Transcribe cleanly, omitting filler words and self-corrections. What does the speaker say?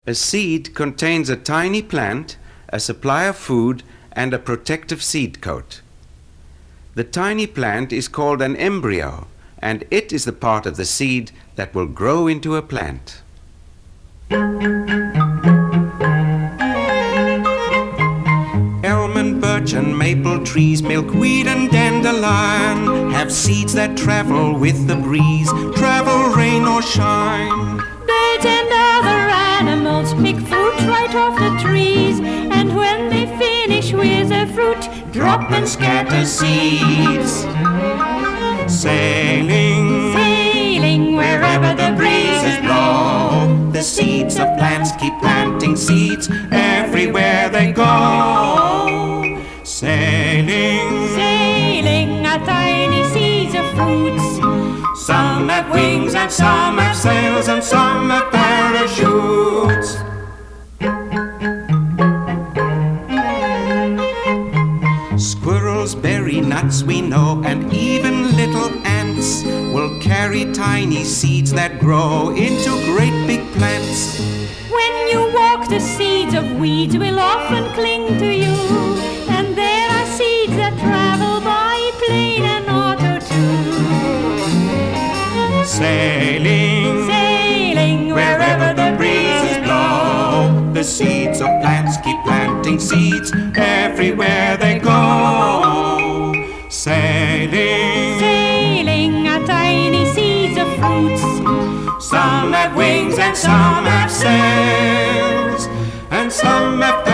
A seed contains a tiny plant, a supply of food, and a protective seed coat. The tiny plant is called an embryo, and it is the part of the seed that will grow into a plant. Elm and birch and maple trees, milkweed and dandelion have seeds that travel with the breeze, travel rain or shine. Birds and other animals pick fruit right off the trees, and when they finish with the fruit, Drop and scatter seeds. Sailing, sailing wherever the breezes blow. the seeds of plants keep planting seeds everywhere they go. Sailing, Sailing are tiny seeds of fruits. some have wings and some have sails and some have parachutes. Squirrels bury nuts, we know, and even little ants will carry tiny seeds that grow into great big plants. When you walk, the seeds of weeds will often cling to you, and there are seeds that travel by plane and auto too. Sailing, Sailing wherever the breezes blow, the seeds of plants keep planting seeds everywhere they go. Sailing, Sailing are tiny seeds of fruits. some have wings and some have sails, and some have